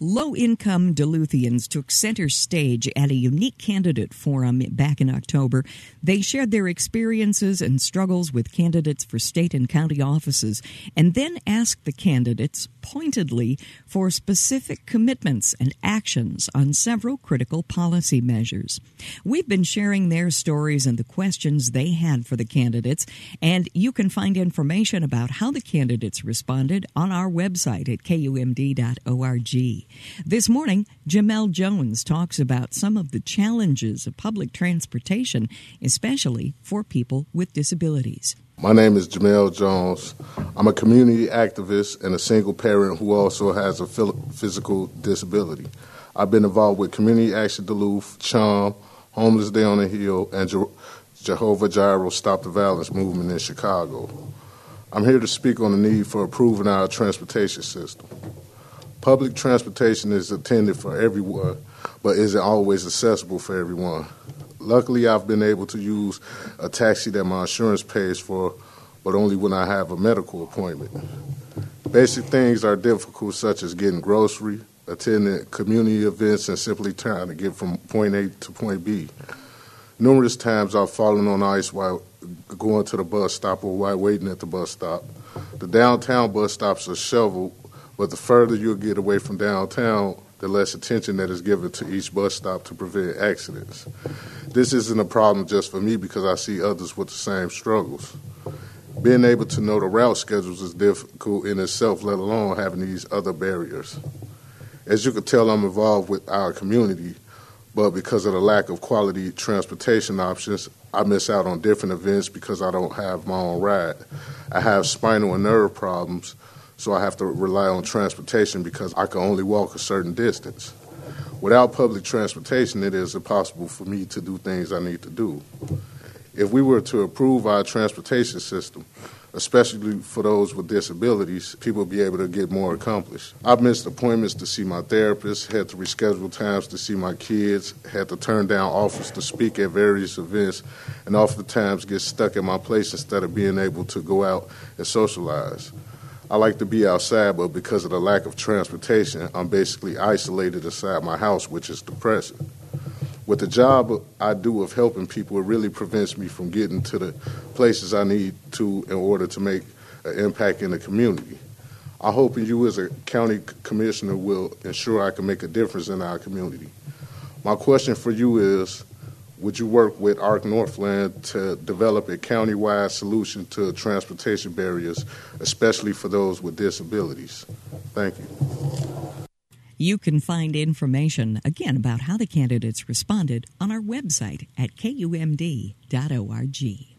Low-income Duluthians took center stage at a unique candidate forum back in October. They shared their experiences and struggles with candidates for state and county offices, and then asked the candidates pointedly for specific commitments and actions on several critical policy measures. We've been sharing their stories and the questions they had for the candidates, and you can find information about how the candidates responded on our website at kumd.org. This morning, Jamel Jones talks about some of the challenges of public transportation, especially for people with disabilities. My name is Jamel Jones. I'm a community activist and a single parent who also has a physical disability. I've been involved with Community Action Duluth, CHOM, Homeless Day on the Hill, and Jehovah Jireh Stop the Violence movement in Chicago. I'm here to speak on the need for improving our transportation system. Public transportation is intended for everyone, but isn't always accessible for everyone. Luckily, I've been able to use a taxi that my insurance pays for, but only when I have a medical appointment. Basic things are difficult, such as getting groceries, attending community events, and simply trying to get from point A to point B. Numerous times I've fallen on ice while going to the bus stop or while waiting at the bus stop. The downtown bus stops are shoveled, but the further you get away from downtown, the less attention that is given to each bus stop to prevent accidents. This isn't a problem just for me because I see others with the same struggles. Being able to know the route schedules is difficult in itself, let alone having these other barriers. As you can tell, I'm involved with our community, but because of the lack of quality transportation options, I miss out on different events because I don't have my own ride. I have spinal and nerve problems, so I have to rely on transportation because I can only walk a certain distance. Without public transportation, it is impossible for me to do things I need to do. If we were to improve our transportation system, especially for those with disabilities, people would be able to get more accomplished. I've missed appointments to see my therapist, had to reschedule times to see my kids, had to turn down offers to speak at various events, and oftentimes get stuck in my place instead of being able to go out and socialize. I like to be outside, but because of the lack of transportation, I'm basically isolated inside my house, which is depressing. With the job I do of helping people, it really prevents me from getting to the places I need to in order to make an impact in the community. I hope you as a county commissioner will ensure I can make a difference in our community. My question for you is, would you work with ARC Northland to develop a county-wide solution to transportation barriers, especially for those with disabilities? Thank you. You can find information, again, about how the candidates responded on our website at kumd.org.